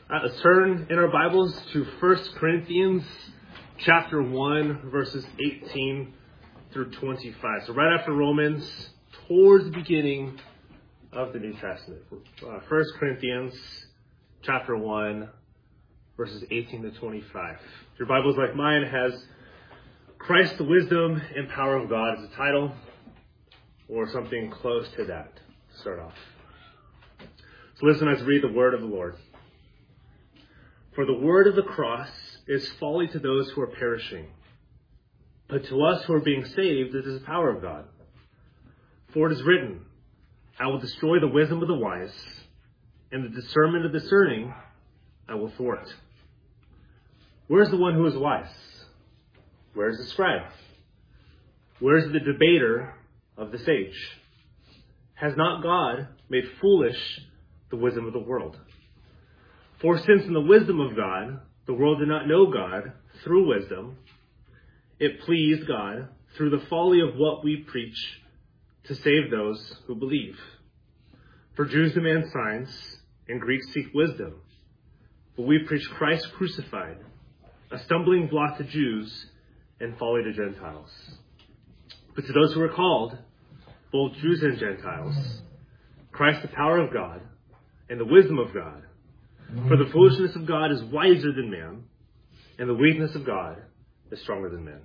Let's turn in our Bibles to 1 Corinthians chapter 1, verses 18 through 25. So right after Romans, towards the beginning of the New Testament. 1 Corinthians chapter 1, verses 18 to 25. If your Bible is like mine, it has Christ, the wisdom and power of God as a title, or something close to that to start off. So listen as I read the word of the Lord. For the word of the cross is folly to those who are perishing, but to us who are being saved it is the power of God. For it is written, I will destroy the wisdom of the wise, and the discernment of discerning I will thwart. Where is the one who is wise? Where is the scribe? Where is the debater of the sage? Has not God made foolish the wisdom of the world? For since in the wisdom of God, the world did not know God through wisdom, it pleased God through the folly of what we preach to save those who believe. For Jews demand signs, and Greeks seek wisdom. But we preach Christ crucified, a stumbling block to Jews and folly to Gentiles. But to those who are called, both Jews and Gentiles, Christ the power of God and the wisdom of God. For the foolishness of God is wiser than man, and the weakness of God is stronger than man.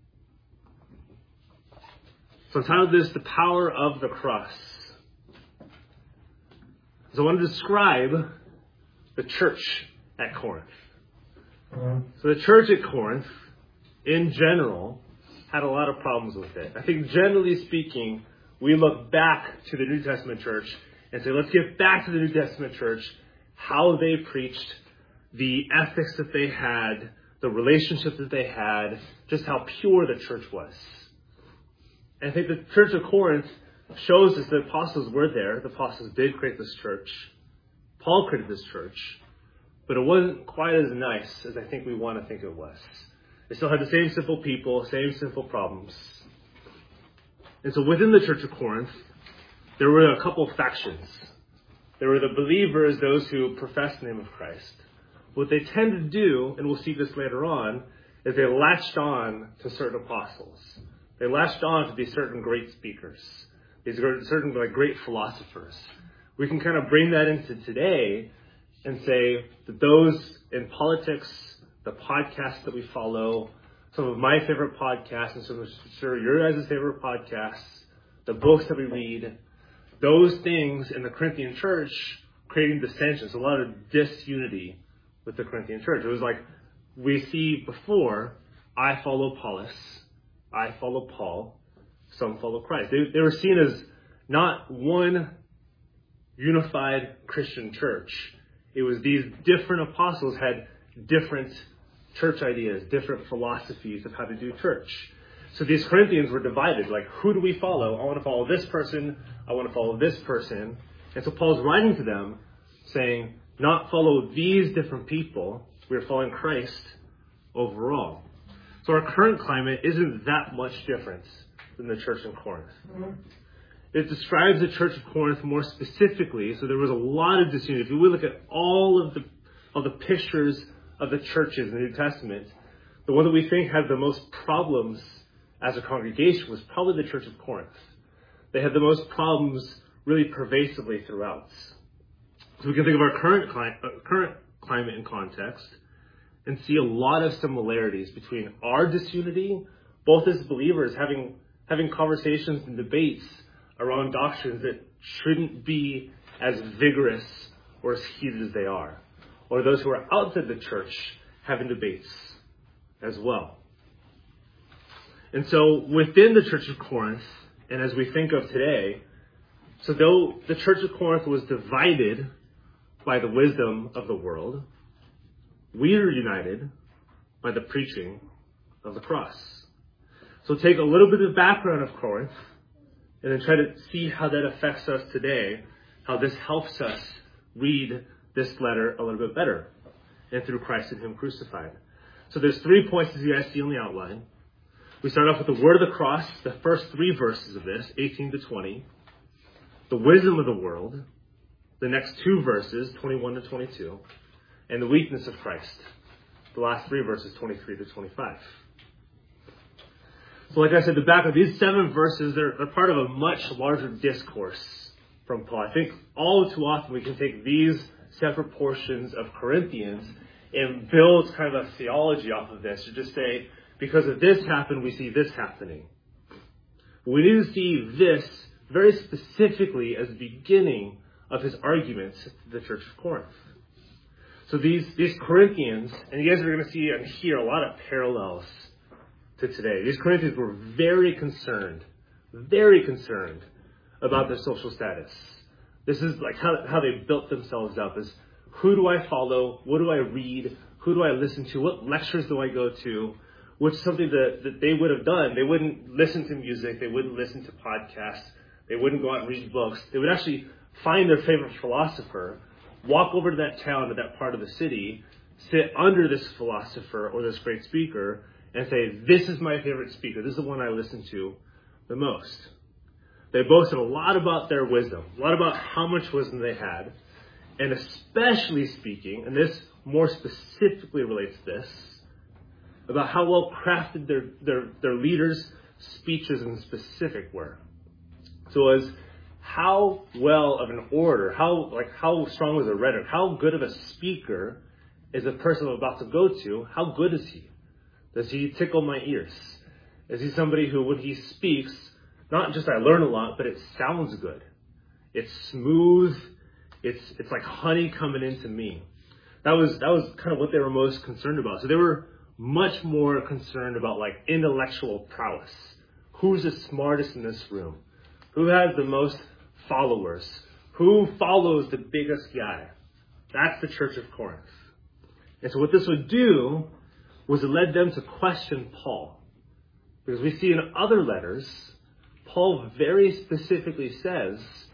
So I entitled this, The Power of the Cross. So I want to describe the church at Corinth. So the church at Corinth, in general, had a lot of problems with it. I think generally speaking, we look back to the New Testament church and say, let's get back to the New Testament church, how they preached, the ethics that they had, the relationships that they had, just how pure the church was. And I think the church of Corinth shows us the apostles were there. The apostles did create this church. Paul created this church. But it wasn't quite as nice as I think we want to think it was. They still had the same simple people, same simple problems. And so within the church of Corinth, there were a couple of factions. There were the believers, those who profess the name of Christ. What they tend to do, and we'll see this later on, is they latched on to certain apostles. They latched on to these certain great speakers, these certain great philosophers. We can kind of bring that into today and say that those in politics, the podcasts that we follow, some of my favorite podcasts, and so I'm sure your guys' favorite podcasts, the books that we read, those things in the Corinthian church creating dissensions, a lot of disunity with the Corinthian church. It was like we see before, I follow Apollos, I follow Paul, some follow Christ. They were seen as not one unified Christian church. It was these different apostles had different church ideas, different philosophies of how to do church. So these Corinthians were divided. Like, who do we follow? I want to follow this person. I want to follow this person. And so Paul's writing to them saying, not follow these different people. We're following Christ overall. So our current climate isn't that much different than the church in Corinth. It describes the church of Corinth more specifically. So there was a lot of disunity. If we look at all of the pictures of the churches in the New Testament, the one that we think had the most problems as a congregation was probably the church of Corinth. They had the most problems really pervasively throughout. So we can think of our current climate and context and see a lot of similarities between our disunity, both as believers having conversations and debates around doctrines that shouldn't be as vigorous or as heated as they are, or those who are outside the church having debates as well. And so within the church of Corinth, and as we think of today, so though the church of Corinth was divided by the wisdom of the world, we are united by the preaching of the cross. So take a little bit of background of Corinth and then try to see how that affects us today, how this helps us read this letter a little bit better, and through Christ and Him crucified. So there's 3 points as you guys see on the outline. We start off with the word of the cross, the first 3 verses of this, 18 to 20. The wisdom of the world, the next 2 verses, 21 to 22. and the weakness of Christ. The last three verses, 23 to 25. So like I said, the back of these 7 verses, they're part of a much larger discourse from Paul. I think all too often we can take these separate portions of Corinthians and build kind of a theology off of this, to just say, because of this happened, we see this happening. But we need to see this very specifically as the beginning of his arguments to the church of Corinth. So these Corinthians, and you guys are going to see and hear a lot of parallels to today. These Corinthians were very concerned about their social status. This is like how they built themselves up, is who do I follow? What do I read? Who do I listen to? What lectures do I go to? Which is something that they would have done. They wouldn't listen to music. They wouldn't listen to podcasts. They wouldn't go out and read books. They would actually find their favorite philosopher, walk over to that town, to that part of the city, sit under this philosopher or this great speaker, and say, this is my favorite speaker. This is the one I listen to the most. They boasted a lot about their wisdom, a lot about how much wisdom they had, and especially speaking, and this more specifically relates to this, about how well crafted their leaders' speeches in specific were. So as how well of an orator, how strong was a rhetoric, how good of a speaker is the person I'm about to go to, how good is he? Does he tickle my ears? Is he somebody who, when he speaks, not just I learn a lot, but it sounds good. It's smooth. It's like honey coming into me. That was kind of what they were most concerned about. So they were much more concerned about like intellectual prowess. Who's the smartest in this room? Who has the most followers? Who follows the biggest guy? That's the church of Corinth. And so what this would do was it led them to question Paul. Because we see in other letters, Paul very specifically says,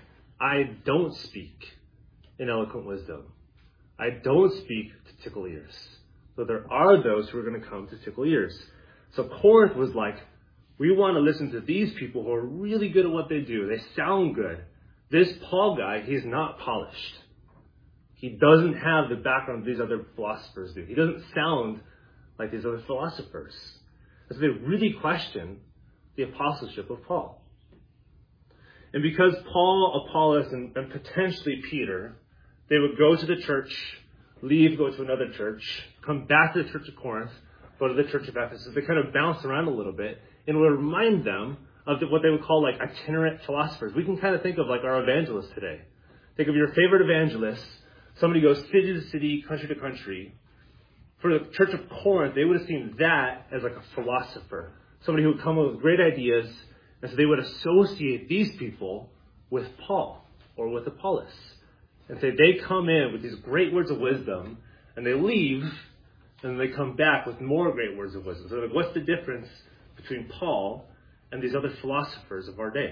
I don't speak in eloquent wisdom. I don't speak to tickle ears. So there are those who are going to come to tickle ears. So Corinth was like, we want to listen to these people who are really good at what they do. They sound good. This Paul guy, he's not polished. He doesn't have the background these other philosophers do. He doesn't sound like these other philosophers. And so they really question the apostleship of Paul. And because Paul, Apollos, and potentially Peter, they would go to the church, leave, go to another church, come back to the church of Corinth, go to the church of Ephesus. They kind of bounce around a little bit, and it would remind them of what they would call like itinerant philosophers. We can kind of think of like our evangelists today. Think of your favorite evangelist. Somebody goes city to city, country to country. For the church of Corinth, they would have seen that as like a philosopher. Somebody who would come up with great ideas. And so they would associate these people with Paul or with Apollos. And say they come in with these great words of wisdom, and they leave, and they come back with more great words of wisdom. So like, what's the difference between Paul and these other philosophers of our day?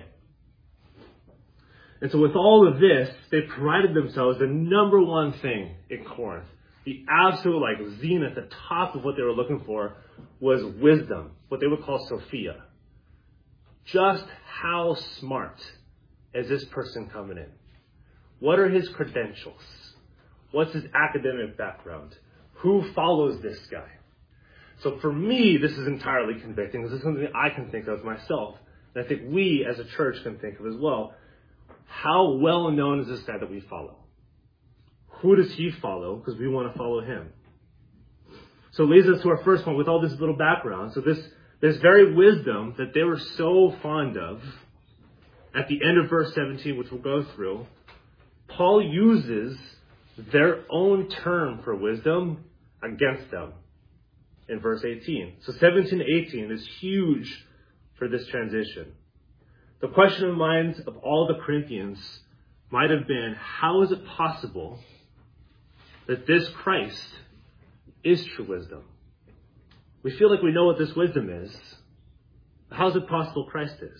And so with all of this, they prided themselves the number one thing in Corinth. The absolute like zenith, the top of what they were looking for was wisdom, what they would call Sophia. Just how smart is this person coming in? What are his credentials? What's his academic background? Who follows this guy? So for me, this is entirely convicting. This is something I can think of myself. And I think we as a church can think of as well. How well known is this guy that we follow? Who does he follow? Because we want to follow him. So it leads us to our first point with all this little background. So this very wisdom that they were so fond of, at the end of verse 17, which we'll go through, Paul uses their own term for wisdom against them in verse 18. So 17 to 18 is huge for this transition. The question in minds of all the Corinthians might have been, how is it possible that this Christ is true wisdom? We feel like we know what this wisdom is. How is it possible Christ is?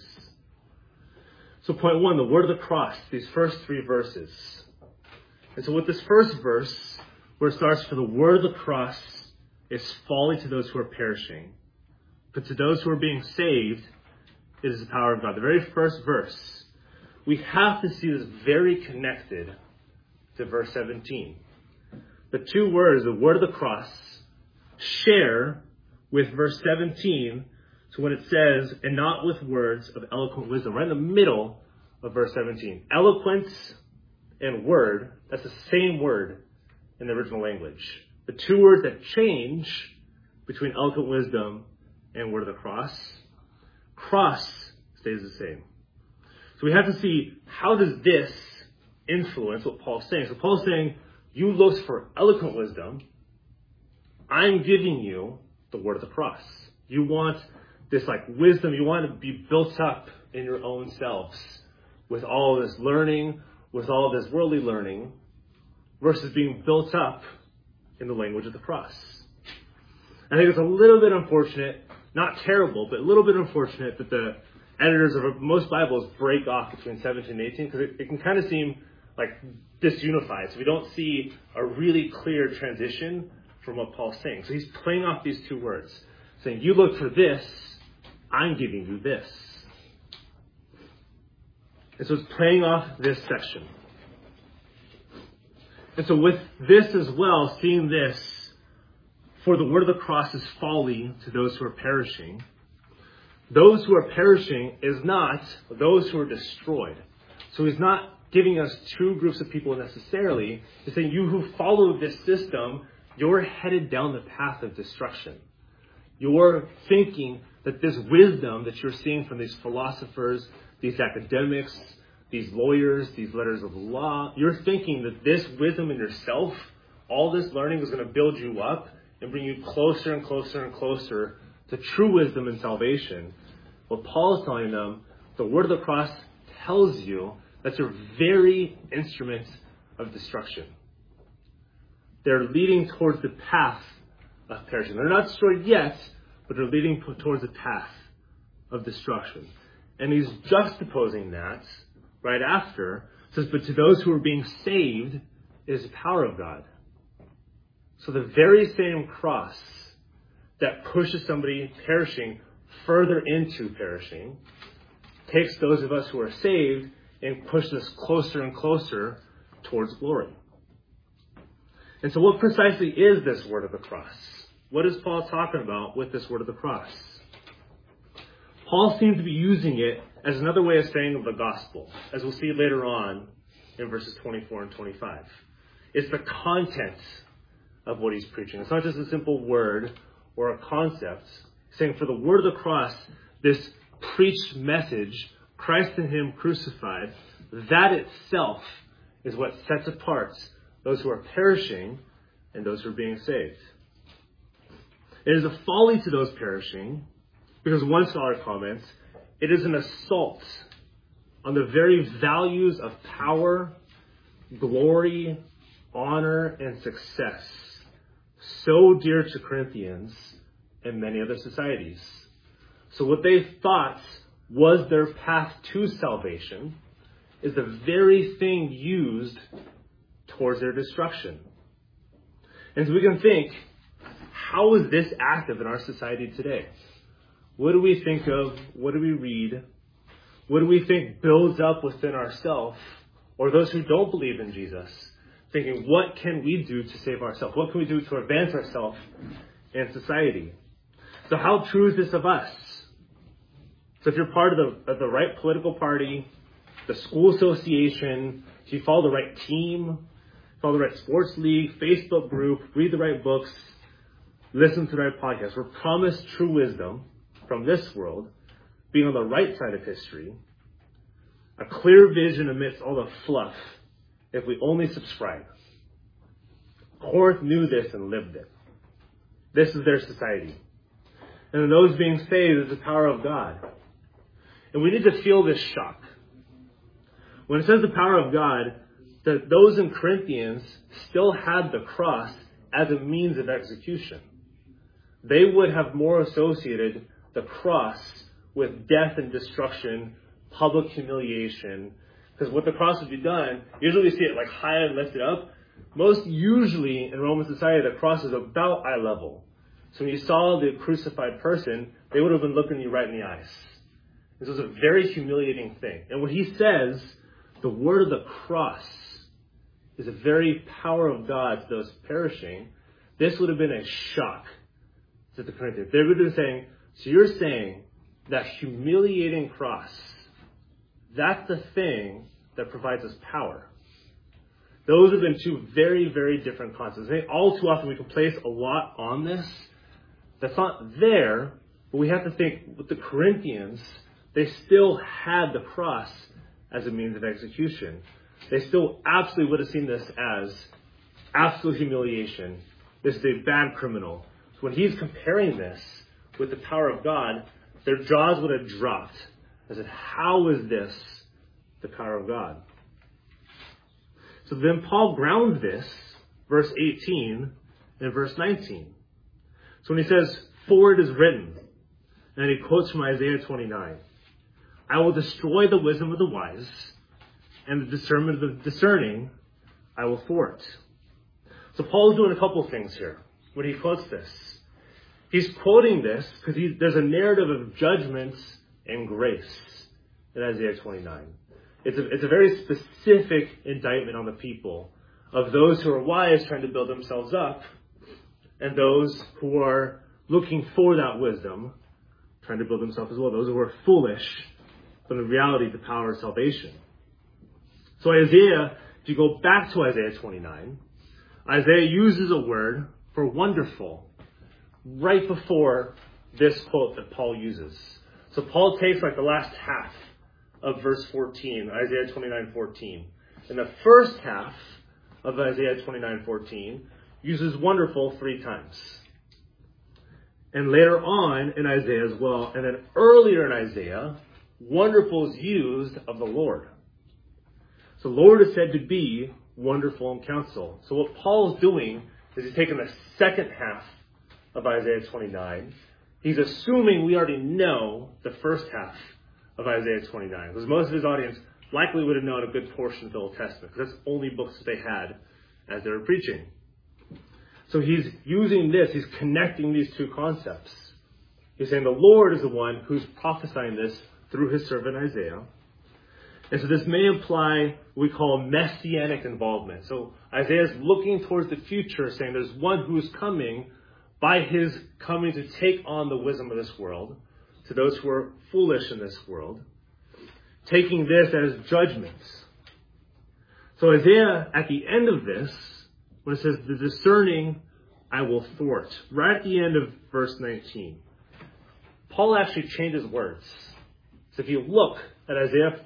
So point one, the word of the cross, these first 3 verses. And so with this first verse, where it starts, for the word of the cross is folly to those who are perishing, but to those who are being saved, it is the power of God. The very first verse, we have to see this very connected to verse 17. the two words, the word of the cross, share with verse 17. So when it says, and not with words of eloquent wisdom, right in the middle of verse 17. Eloquence and word, that's the same word in the original language. The two words that change between eloquent wisdom and word of the cross stays the same. So we have to see, how does this influence what Paul's saying? So Paul's saying, you look for eloquent wisdom. I'm giving you the word of the cross. You want this wisdom. You want to be built up in your own selves with all this learning, with all this worldly learning, versus being built up in the language of the cross. I think it's a little bit unfortunate, not terrible, but a little bit unfortunate that the editors of most Bibles break off between 17 and 18, because it can kind of seem disunified. So we don't see a really clear transition from what Paul's saying. So he's playing off these two words, saying, you look for this, I'm giving you this. And so it's playing off this section. And so with this as well, seeing this, for the word of the cross is folly to those who are perishing. Those who are perishing is not those who are destroyed. So he's not giving us two groups of people necessarily. He's saying, you who follow this system, you're headed down the path of destruction. You're thinking that this wisdom that you're seeing from these philosophers, these academics, these lawyers, these letters of the law, you're thinking that this wisdom in yourself, all this learning is going to build you up and bring you closer and closer and closer to true wisdom and salvation. What Paul is telling them, the word of the cross tells you that's your very instrument of destruction. They're leading towards the path of perishing. They're not destroyed yet, but they're leading towards the path of destruction. And he's juxtaposing that right after. It says, but to those who are being saved is the power of God. So the very same cross that pushes somebody perishing further into perishing takes those of us who are saved and pushes us closer and closer towards glory. And so what precisely is this word of the cross? What is Paul talking about with this word of the cross? Paul seems to be using it as another way of saying of the gospel, as we'll see later on in verses 24 and 25. It's the content of what he's preaching. It's not just a simple word or a concept. He's saying for the word of the cross, this preached message, Christ and him crucified, that itself is what sets apart those who are perishing and those who are being saved. It is a folly to those perishing, because one scholar comments, it is an assault on the very values of power, glory, honor, and success, so dear to Corinthians and many other societies. So what they thought was their path to salvation is the very thing used towards their destruction. And so we can think, how is this active in our society today? What do we think of? What do we read? What do we think builds up within ourselves, or those who don't believe in Jesus, thinking, what can we do to save ourselves? What can we do to advance ourselves in society? So how true is this of us? So if you're part of the right political party, the school association, if you follow the right team, follow the right sports league, Facebook group, read the right books, listen to the right podcasts, we're promised true wisdom from this world, being on the right side of history, a clear vision amidst all the fluff, if we only subscribe. Corinth knew this and lived it. This is their society. And in those being saved is the power of God. And we need to feel this shock. When it says the power of God, that those in Corinthians still had the cross as a means of execution. They would have more associated the cross with death and destruction, public humiliation. Because what the cross would be done, usually we see it high and lifted up. Most usually in Roman society, the cross is about eye level. So when you saw the crucified person, they would have been looking you right in the eyes. This was a very humiliating thing. And when he says the word of the cross is the very power of God to those perishing, this would have been a shock to the Corinthians. They would have been saying, so you're saying that humiliating cross, that's the thing that provides us power. Those have been two very, very different concepts. I think all too often we can place a lot on this that's not there, but we have to think with the Corinthians, they still had the cross as a means of execution. They still absolutely would have seen this as absolute humiliation. This is a bad criminal. So when he's comparing this with the power of God, their jaws would have dropped. I said, how is this the power of God? So then Paul grounds this, verse 18 and verse 19. So when he says, for it is written, and he quotes from Isaiah 29, I will destroy the wisdom of the wise, and the discernment of the discerning I will thwart. So Paul's doing a couple things here when he quotes this. He's quoting this because there's a narrative of judgment and grace in Isaiah 29. It's a very specific indictment on the people of those who are wise trying to build themselves up and those who are looking for that wisdom trying to build themselves as well. Those who are foolish, but in reality the power of salvation. So Isaiah, if you go back to Isaiah 29, Isaiah uses a word for wonderful right before this quote that Paul uses. So Paul takes like the last half of verse 14, Isaiah 29:14. And the first half of Isaiah 29:14 uses wonderful 3 times. And later on in Isaiah as well, and then earlier in Isaiah, wonderful is used of the Lord. So the Lord is said to be wonderful in counsel. So what Paul is doing is he's taking the second half of Isaiah 29. He's assuming we already know the first half of Isaiah 29. Because most of his audience likely would have known a good portion of the Old Testament. Because that's the only books that they had as they were preaching. So he's using this. He's connecting these two concepts. He's saying the Lord is the one who's prophesying this through his servant Isaiah. And so this may imply what we call messianic involvement. So Isaiah is looking towards the future, saying there's one who is coming by his coming to take on the wisdom of this world, to those who are foolish in this world, taking this as judgment. So Isaiah, at the end of this, when it says, the discerning I will thwart, right at the end of verse 19, Paul actually changes words. So if you look at Isaiah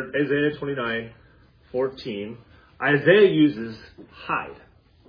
29:14, Isaiah uses hide.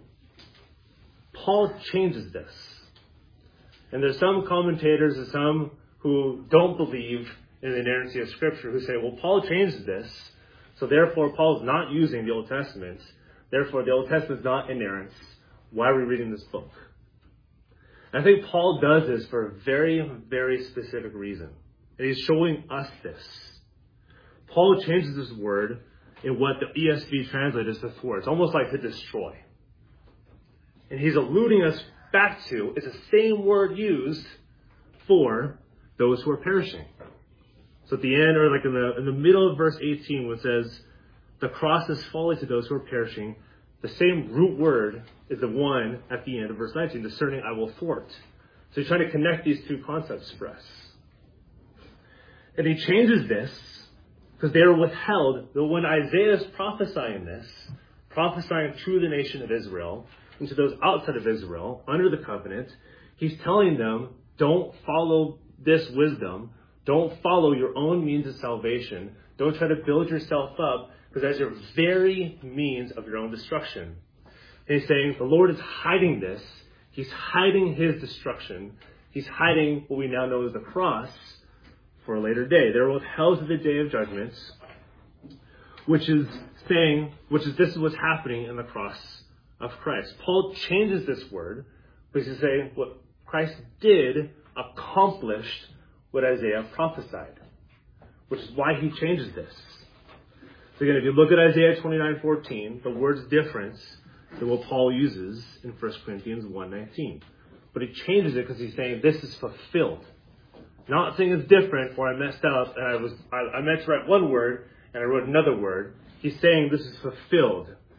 Paul changes this. And there's some commentators and some who don't believe in the inerrancy of Scripture who say, well, Paul changes this, so therefore Paul's not using the Old Testament. Therefore, the Old Testament is not inerrant. Why are we reading this book? I think Paul does this for a very, very specific reason. And he's showing us this. Paul changes this word in what the ESV translates as to thwart. It's almost like to destroy. And he's alluding us back to, it's the same word used for those who are perishing. So at the end, or like in the middle of verse 18, when it says, the cross is folly to those who are perishing, the same root word is the one at the end of verse 19, discerning I will thwart. So he's trying to connect these two concepts for us. And he changes this because they are withheld. Though when Isaiah is prophesying this, prophesying through the nation of Israel, and to those outside of Israel, under the covenant, he's telling them, don't follow this wisdom. Don't follow your own means of salvation. Don't try to build yourself up, because that's your very means of your own destruction. And he's saying the Lord is hiding this. He's hiding his destruction. He's hiding what we now know as the cross for a later day. They're withheld to the day of judgment, this is what's happening in the cross of Christ. Paul changes this word because he's saying what Christ did accomplished what Isaiah prophesied, which is why he changes this. So again, if you look at Isaiah 29:14, the word's different than what Paul uses in 1 Corinthians 1:19. But he changes it because he's saying this is fulfilled. Not saying it's different or I messed up and I meant to write one word and I wrote another word. He's saying this is fulfilled.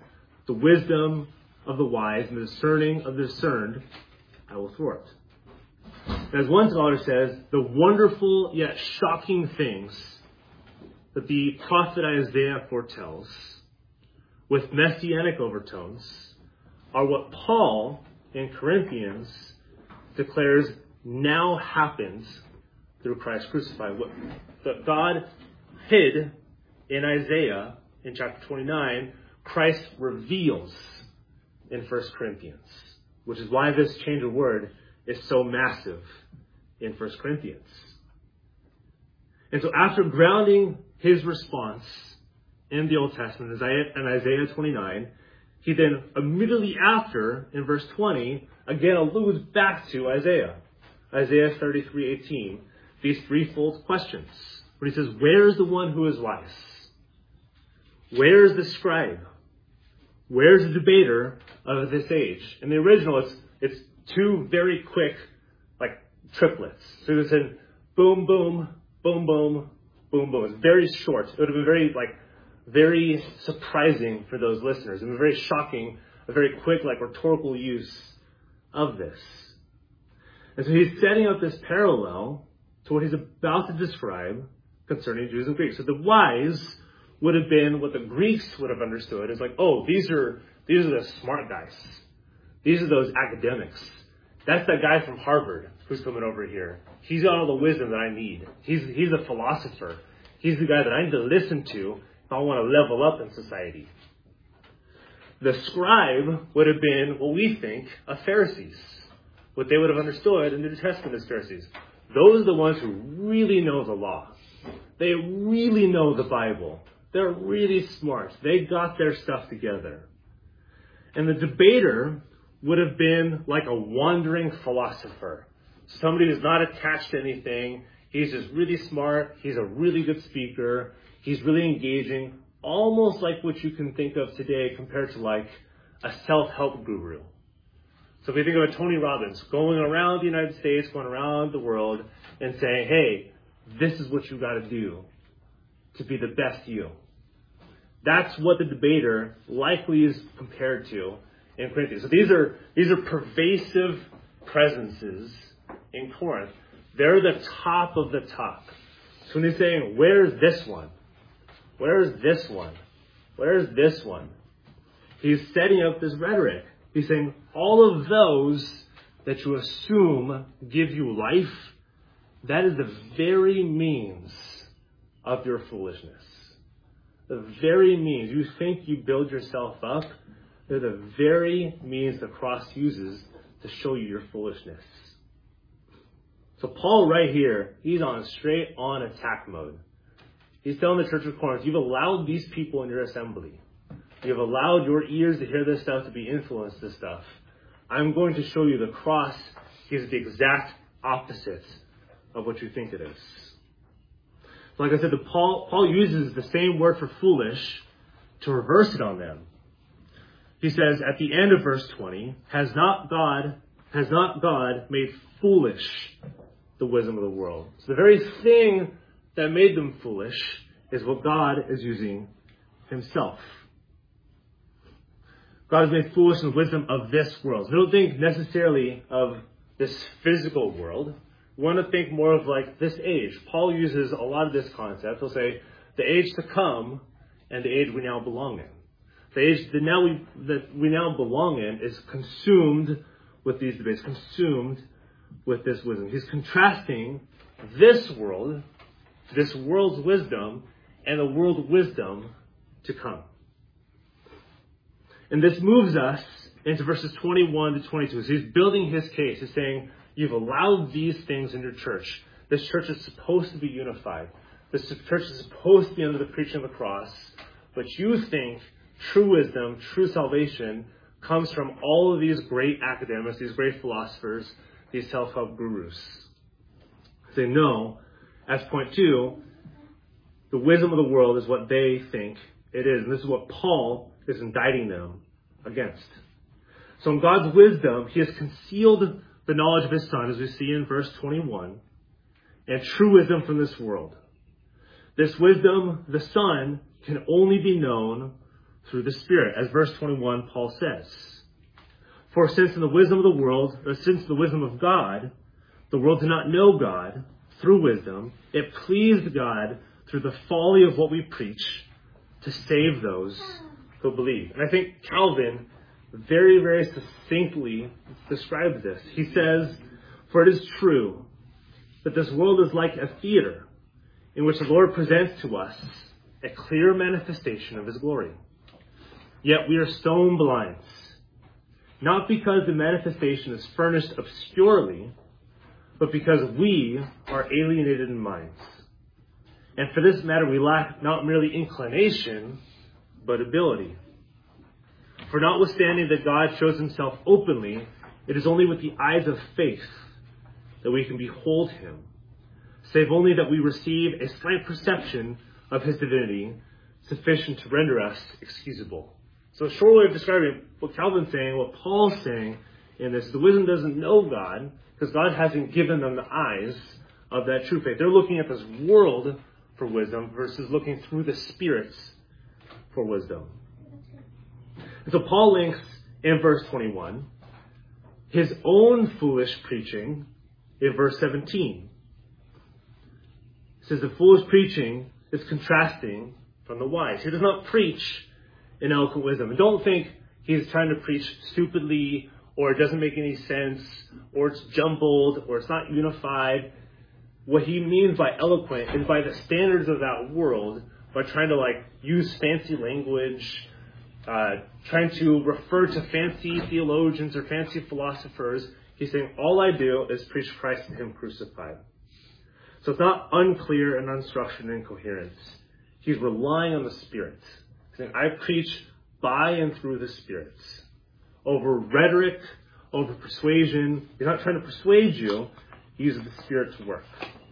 The wisdom of the wise and the discerning of the discerned I will thwart. As one scholar says, the wonderful yet shocking things that the prophet Isaiah foretells with messianic overtones are what Paul in Corinthians declares now happens through Christ crucified. What that God hid in Isaiah in chapter 29, Christ reveals in 1 Corinthians, which is why this change of word is so massive in 1 Corinthians. And so after grounding his response in the Old Testament in Isaiah 29, he then immediately after, in verse 20, again alludes back to Isaiah 33:18, these threefold questions. Where he says, where is the one who is wise? Where is the scribe? Where is the debater of this age? In the original, it's two very quick, like triplets. So it said boom, boom, boom, boom, boom, boom. It's very short. It would have been very surprising for those listeners. It would be very shocking, a very quick, rhetorical use of this. And so he's setting up this parallel to what he's about to describe concerning Jews and Greeks. So the wise would have been what the Greeks would have understood as these are the smart guys. These are those academics. That's that guy from Harvard who's coming over here. He's got all the wisdom that I need. He's a philosopher. He's the guy that I need to listen to if I want to level up in society. The scribe would have been what we think of Pharisees. What they would have understood in the New Testament as Pharisees. Those are the ones who really know the law. They really know the Bible. They're really smart. They got their stuff together. And the debater would have been like a wandering philosopher. Somebody who's not attached to anything. He's just really smart. He's a really good speaker. He's really engaging. Almost like what you can think of today compared to a self-help guru. So if you think of a Tony Robbins going around the United States, going around the world and saying, hey, this is what you got to do to be the best you. That's what the debater likely is compared to in Corinthians. So these are pervasive presences in Corinth. They're the top of the top. So when he's saying, where's this one? Where's this one? Where's this one? He's setting up this rhetoric. He's saying, all of those that you assume give you life, that is the very means of your foolishness. The very means. You think you build yourself up, they're the very means the cross uses to show you your foolishness. So Paul right here, he's on straight on attack mode. He's telling the church of Corinth, you've allowed these people in your assembly. You've allowed your ears to hear this stuff, to be influenced this stuff. I'm going to show you the cross is the exact opposite of what you think it is. So like I said, Paul uses the same word for foolish to reverse it on them. He says at the end of verse 20, has not God made foolish the wisdom of the world? So the very thing that made them foolish is what God is using himself. God has made foolish the wisdom of this world. So don't think necessarily of this physical world. We want to think more of this age. Paul uses a lot of this concept. He'll say the age to come and the age we now belong in. The age that we now belong in is consumed with these debates, consumed with this wisdom. He's contrasting this world's wisdom, and the world wisdom to come. And this moves us into verses 21 to 22. So he's building his case. He's saying, you've allowed these things in your church. This church is supposed to be unified. This church is supposed to be under the preaching of the cross. But you think true wisdom, true salvation comes from all of these great academics, these great philosophers, these self-help gurus. Say no. As point 2, the wisdom of the world is what they think it is. And this is what Paul is indicting them against. So in God's wisdom, he has concealed the knowledge of his Son, as we see in verse 21, and true wisdom from this world. This wisdom, the Son, can only be known through the Spirit. As verse 21, Paul says, "For since in the wisdom of the world, or since the wisdom of God, the world did not know God through wisdom, it pleased God through the folly of what we preach to save those who believe." And I think Calvin very, very succinctly describes this. He says, "For it is true that this world is like a theater in which the Lord presents to us a clear manifestation of his glory. Yet we are stone blinds, not because the manifestation is furnished obscurely, but because we are alienated in minds. And for this matter we lack not merely inclination, but ability. For notwithstanding that God shows himself openly, it is only with the eyes of faith that we can behold him, save only that we receive a slight perception of his divinity, sufficient to render us excusable." So a short way of describing what Calvin's saying, what Paul's saying in this, the wisdom doesn't know God, because God hasn't given them the eyes of that true faith. They're looking at this world for wisdom versus looking through the Spirit for wisdom. And so Paul links in verse 21 his own foolish preaching in verse 17. It says the foolish preaching is contrasting from the wise. He does not preach in eloquent wisdom. And don't think he's trying to preach stupidly, or it doesn't make any sense, or it's jumbled, or it's not unified. What he means by eloquent is by the standards of that world, by trying to use fancy language, trying to refer to fancy theologians or fancy philosophers. He's saying, all I do is preach Christ and him crucified. So it's not unclear and unstructured and incoherent. He's relying on the Spirit. He's saying, I preach by and through the Spirit. Over rhetoric, over persuasion. He's not trying to persuade you. He uses the Spirit to work.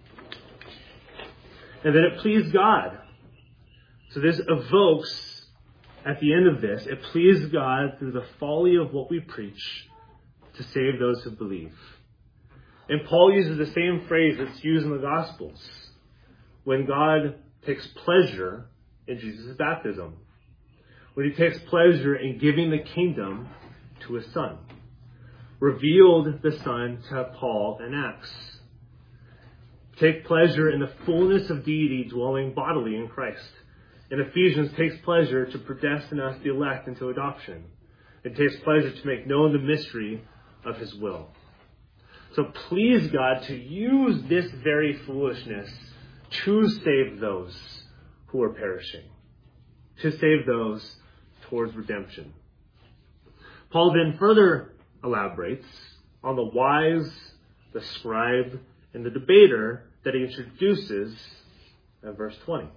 And then it pleased God. So this evokes, at the end of this, it pleased God through the folly of what we preach to save those who believe. And Paul uses the same phrase that's used in the Gospels when God takes pleasure in Jesus' baptism, when he takes pleasure in giving the kingdom to his Son, revealed the Son to Paul in Acts. Take pleasure in the fullness of deity dwelling bodily in Christ. In Ephesians, takes pleasure to predestine us, the elect, into adoption. It takes pleasure to make known the mystery of his will. So please God to use this very foolishness to save those who are perishing, to save those towards redemption. Paul then further elaborates on the wise, the scribe, and the debater that he introduces in verse 20.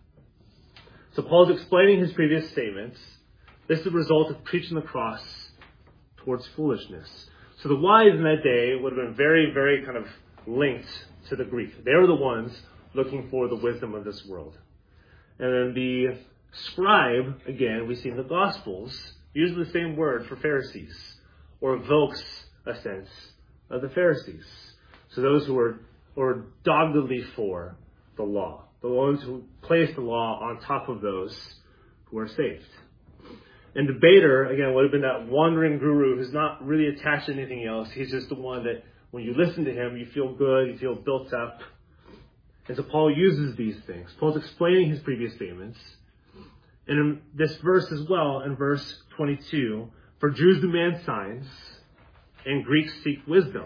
So Paul's explaining his previous statements. This is the result of preaching the cross towards foolishness. So the wise in that day would have been very, very kind of linked to the Greek. They were the ones looking for the wisdom of this world. And then the scribe, again, we see in the Gospels, uses the same word for Pharisees, or evokes a sense of the Pharisees. So those who are doggedly for the law, the ones who place the law on top of those who are saved. And debater, again, would have been that wandering guru who's not really attached to anything else. He's just the one that when you listen to him, you feel good, you feel built up. And so Paul uses these things. Paul's explaining his previous statements. And in this verse as well, in verse 22, for Jews demand signs, and Greeks seek wisdom.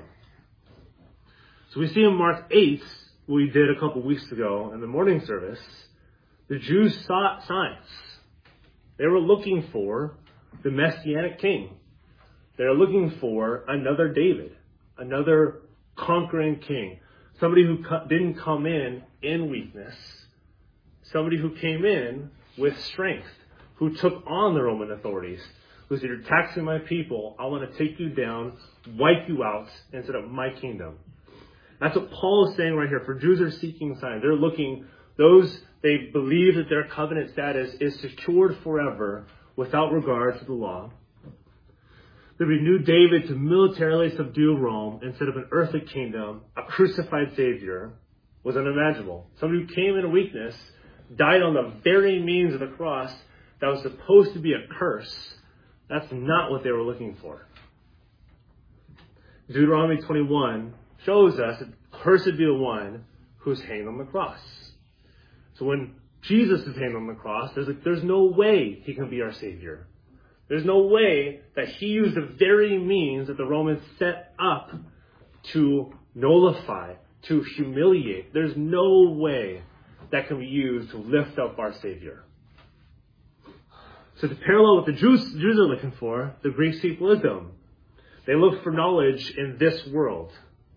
So we see in Mark 8, what we did a couple weeks ago in the morning service, the Jews sought signs. They were looking for the Messianic king. They were looking for another David, another conquering king, somebody who didn't come in weakness, somebody who came in with strength, who took on the Roman authorities, who said, you're taxing my people, I want to take you down, wipe you out, and set up my kingdom. That's what Paul is saying right here. For Jews are seeking signs. They're looking, they believe that their covenant status is secured forever without regard to the law. They renewed David to militarily subdue Rome and set up an earthly kingdom, a crucified Savior, was unimaginable. Somebody who came in weakness, died on the very means of the cross that was supposed to be a curse, that's not what they were looking for. Deuteronomy 21 shows us that cursed be the one who's hanged on the cross. So when Jesus is hanged on the cross, there's no way he can be our Savior. There's no way that he used the very means that the Romans set up to nullify, to humiliate. There's no way that can be used to lift up our Savior. So to parallel what the Jews are looking for, the Greeks seek wisdom. They look for knowledge in this world.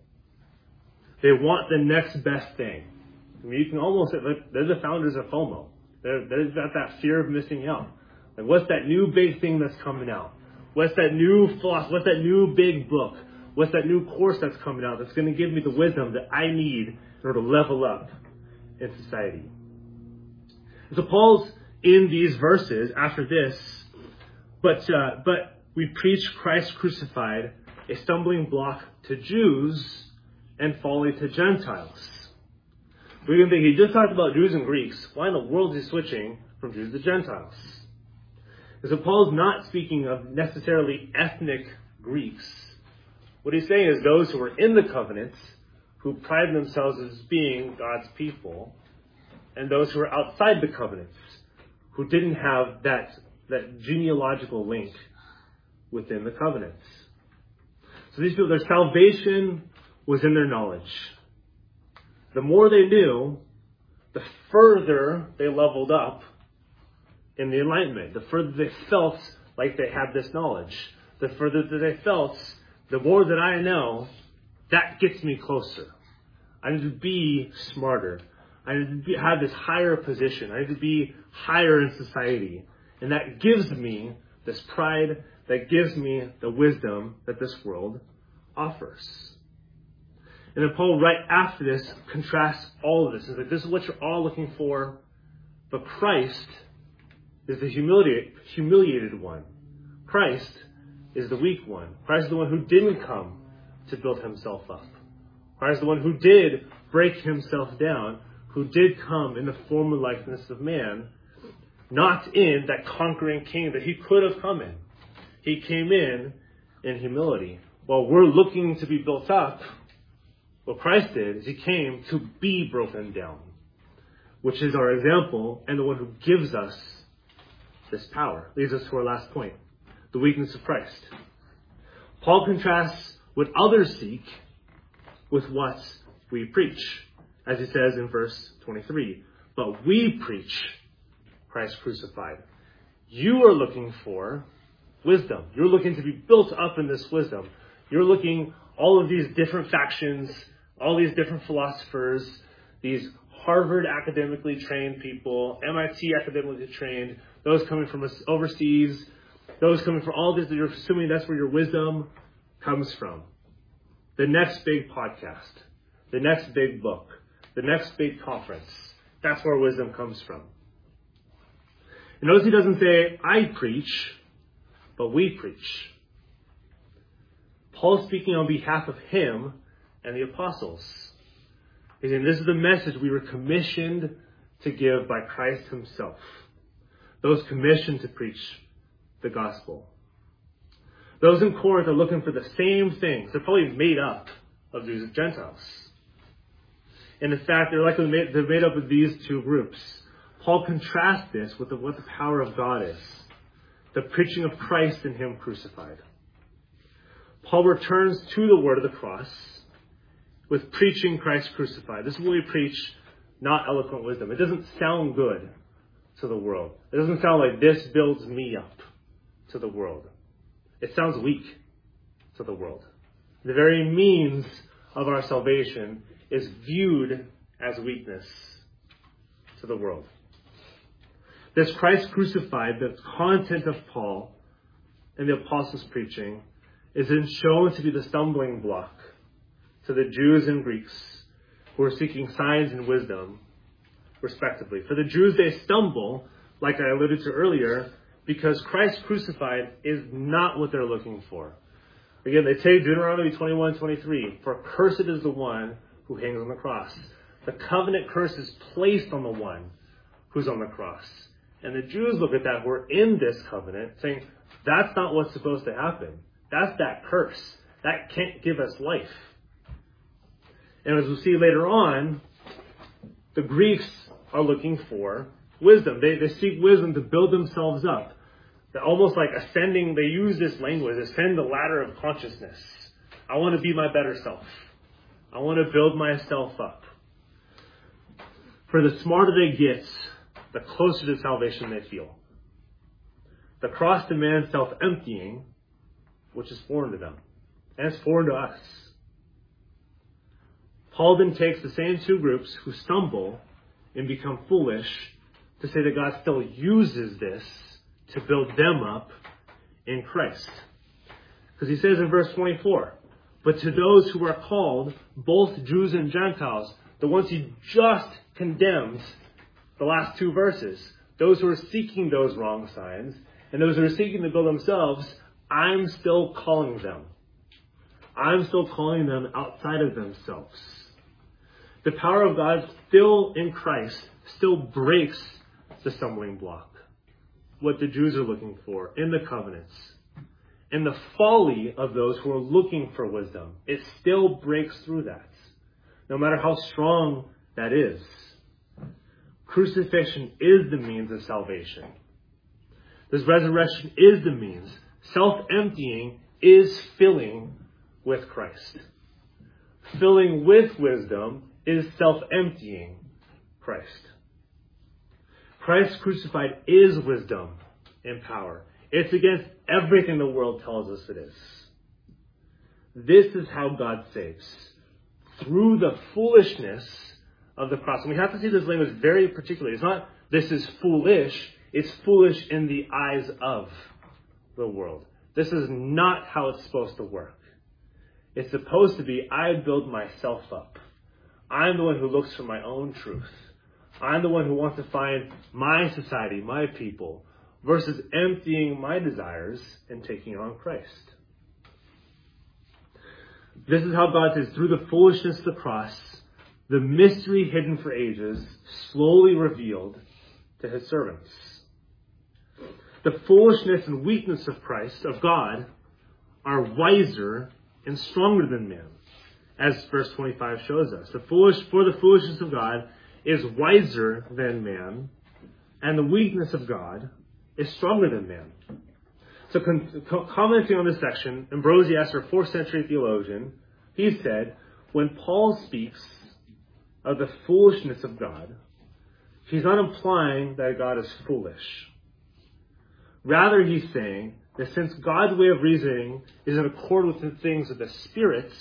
They want the next best thing. I mean, you can almost say they're the founders of FOMO. They've got that fear of missing out. Like, what's that new big thing that's coming out? What's that new philosophy? What's that new big book? What's that new course that's coming out that's going to give me the wisdom that I need in order to level up in society? And so Paul's in these verses after this, but we preach Christ crucified, a stumbling block to Jews and folly to Gentiles. We can think he just talked about Jews and Greeks. Why in the world is he switching from Jews to Gentiles? And so Paul's not speaking of necessarily ethnic Greeks. What he's saying is those who were in the covenant, who pride themselves as being God's people, and those who are outside the covenants, who didn't have that genealogical link within the covenants. So these people, their salvation was in their knowledge. The more they knew, the further they leveled up in the enlightenment. The further they felt like they had this knowledge. The further that they felt, the more that I know, that gets me closer. I need to be smarter. I need to have this higher position. I need to be higher in society. And that gives me this pride, that gives me the wisdom that this world offers. And then Paul, right after this, contrasts all of this. He's like, this is what you're all looking for, but Christ is the humiliated one. Christ is the weak one. Christ is the one who didn't come to build himself up. Christ is the one who did break himself down, who did come in the form and likeness of man, not in that conquering king that he could have come in. He came in humility. While we're looking to be built up, what Christ did is he came to be broken down, which is our example and the one who gives us this power. Leads us to our last point, the weakness of Christ. Paul contrasts what others seek with what we preach, as he says in verse 23. But we preach Christ crucified. You are looking for wisdom. You're looking to be built up in this wisdom. You're looking all of these different factions, all these different philosophers, these Harvard academically trained people, MIT academically trained, those coming from overseas, those coming from all this, you're assuming that's where your wisdom comes from. The next big podcast, the next big book, the next big conference, that's where wisdom comes from. And notice he doesn't say, I preach, but we preach. Paul's speaking on behalf of him and the apostles. He's saying this is the message we were commissioned to give by Christ himself. Those commissioned to preach the gospel. Those in Corinth are looking for the same things. They're probably made up of Jews and Gentiles. And in fact, they're made up of these two groups. Paul contrasts this with what the power of God is. The preaching of Christ and him crucified. Paul returns to the word of the cross with preaching Christ crucified. This is what we preach, not eloquent wisdom. It doesn't sound good to the world. It doesn't sound like this builds me up to the world. It sounds weak to the world. The very means of our salvation is viewed as weakness to the world. This Christ crucified, the content of Paul and the apostles' preaching, is then shown to be the stumbling block to the Jews and Greeks who are seeking signs and wisdom, respectively. For the Jews, they stumble, like I alluded to earlier, because Christ crucified is not what they're looking for. Again, they say Deuteronomy 21:23, for cursed is the one who hangs on the cross. The covenant curse is placed on the one who's on the cross. And the Jews look at that who are in this covenant saying, that's not what's supposed to happen. That's that curse. That can't give us life. And as we'll see later on, the Greeks are looking for wisdom. They seek wisdom to build themselves up. They're almost like ascending. They use this language, ascend the ladder of consciousness. I want to be my better self. I want to build myself up. For the smarter they get, the closer to salvation they feel. The cross demands self-emptying, which is foreign to them. And it's foreign to us. Paul then takes the same two groups who stumble and become foolish to say that God still uses this to build them up in Christ. Because he says in verse 24, but to those who are called, both Jews and Gentiles, the ones he just condemned the last two verses, those who are seeking those wrong signs, and those who are seeking to build themselves, I'm still calling them. I'm still calling them outside of themselves. The power of God still in Christ still breaks the stumbling block. What the Jews are looking for in the covenants. And the folly of those who are looking for wisdom. It still breaks through that. No matter how strong that is. Crucifixion is the means of salvation. This resurrection is the means. Self-emptying is filling with Christ. Filling with wisdom is self-emptying Christ. Christ crucified is wisdom and power. It's against everything the world tells us it is. This is how God saves. Through the foolishness of the cross. And we have to see this language very particularly. It's not, this is foolish. It's foolish in the eyes of the world. This is not how it's supposed to work. It's supposed to be, I build myself up. I'm the one who looks for my own truth. I'm the one who wants to find my society, my people, versus emptying my desires and taking on Christ. This is how God says, through the foolishness of the cross, the mystery hidden for ages, slowly revealed to his servants. The foolishness and weakness of Christ, of God, are wiser and stronger than man, as verse 25 shows us. For the foolishness of God is wiser than man, and the weakness of God is stronger than man. So commenting on this section, Ambrosius, a 4th century theologian, he said, when Paul speaks of the foolishness of God, he's not implying that God is foolish. Rather, he's saying that since God's way of reasoning is in accord with the things of the spirits,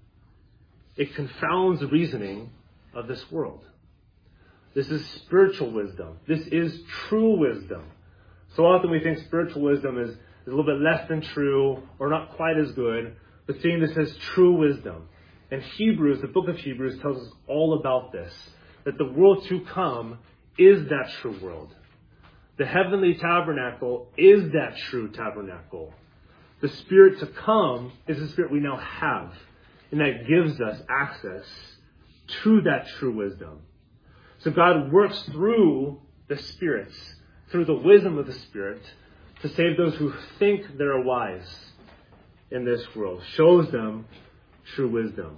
it confounds the reasoning of this world. This is spiritual wisdom. This is true wisdom. So often we think spiritual wisdom is a little bit less than true or not quite as good, but seeing this as true wisdom. And Hebrews, the book of Hebrews, tells us all about this, that the world to come is that true world. The heavenly tabernacle is that true tabernacle. The Spirit to come is the Spirit we now have, and that gives us access to that true wisdom. So God works through the spirits, through the wisdom of the Spirit, to save those who think they're wise in this world, shows them true wisdom.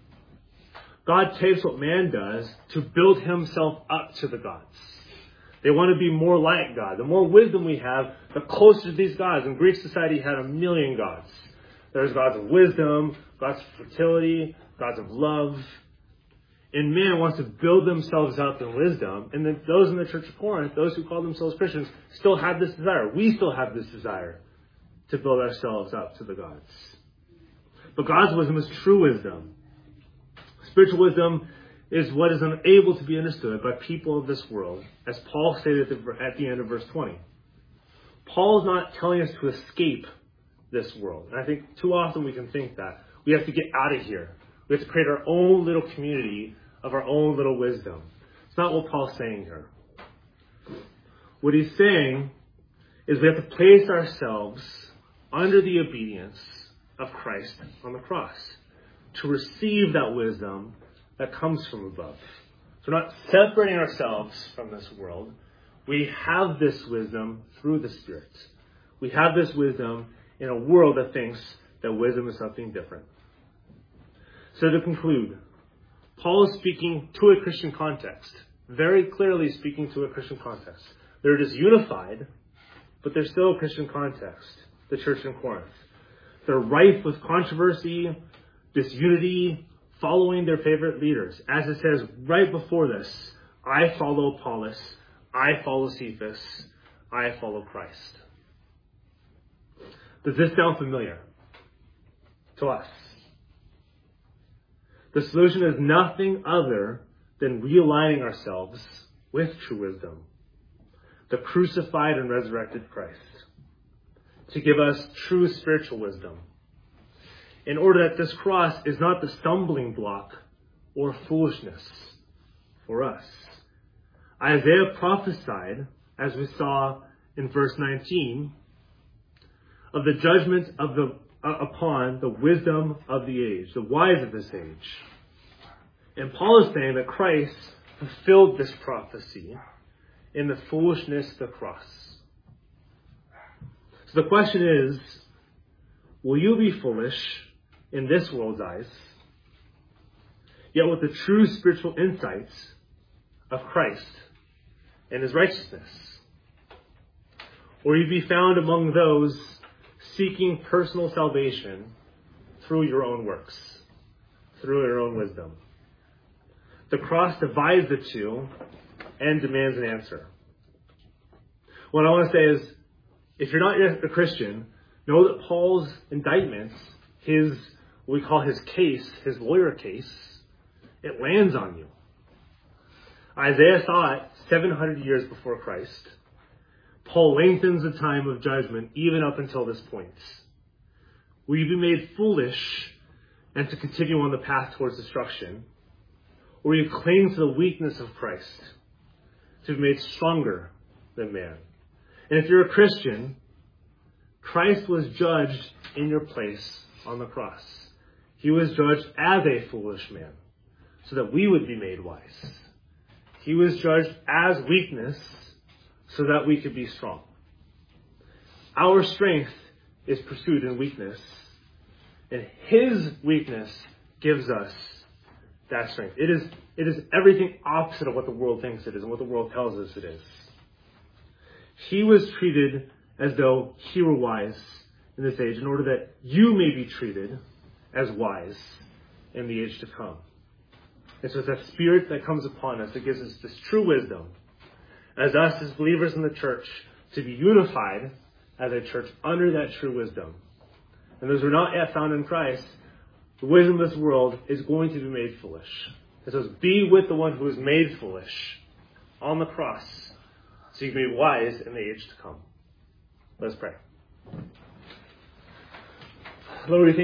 God takes what man does to build himself up to the gods. They want to be more like God. The more wisdom we have, the closer to these gods. And Greek society had 1,000,000 gods. There's gods of wisdom, gods of fertility, gods of love. And man wants to build themselves up in wisdom. And then those in the Church of Corinth, those who call themselves Christians, still have this desire. We still have this desire to build ourselves up to the gods. But God's wisdom is true wisdom. Spiritual wisdom is what is unable to be understood by people of this world, as Paul stated at the end of verse 20. Paul's not telling us to escape this world. And I think too often we can think that. We have to get out of here. We have to create our own little community of our own little wisdom. It's not what Paul's saying here. What he's saying is we have to place ourselves under the obedience of Christ on the cross to receive that wisdom that comes from above. So we're not separating ourselves from this world. We have this wisdom through the Spirit. We have this wisdom in a world that thinks that wisdom is something different. So to conclude, Paul is speaking to a Christian context, very clearly speaking to a Christian context. They're disunified, but they're still a Christian context, the church in Corinth. They're rife with controversy, disunity, following their favorite leaders. As it says right before this, I follow Apollos, I follow Cephas, I follow Christ. Does this sound familiar to us? The solution is nothing other than realigning ourselves with true wisdom, the crucified and resurrected Christ, to give us true spiritual wisdom, in order that this cross is not the stumbling block or foolishness for us. Isaiah prophesied, as we saw in verse 19, of the judgment upon the wisdom of the age, the wise of this age. And Paul is saying that Christ fulfilled this prophecy in the foolishness of the cross. So the question is, will you be foolish in this world's eyes, yet with the true spiritual insights of Christ and his righteousness? Or you be found among those seeking personal salvation through your own works, through your own wisdom? The cross divides the two and demands an answer. What I want to say is, if you're not yet a Christian, know that Paul's indictments, what we call his case, his lawyer case, it lands on you. Isaiah saw it 700 years before Christ. Paul lengthens the time of judgment even up until this point. Will you be made foolish and to continue on the path towards destruction? Or will you cling to the weakness of Christ to be made stronger than man? And if you're a Christian, Christ was judged in your place on the cross. He was judged as a foolish man so that we would be made wise. He was judged as weakness so that we could be strong. Our strength is pursued in weakness, and his weakness gives us that strength. It is everything opposite of what the world thinks it is and what the world tells us it is. He was treated as though he were wise in this age in order that you may be treated as wise in the age to come. And so it's that Spirit that comes upon us that gives us this true wisdom as us as believers in the church to be unified as a church under that true wisdom. And those who are not yet found in Christ, the wisdom of this world is going to be made foolish. It says, be with the one who is made foolish on the cross, so you can be wise in the age to come. Let's pray. Lord, we thank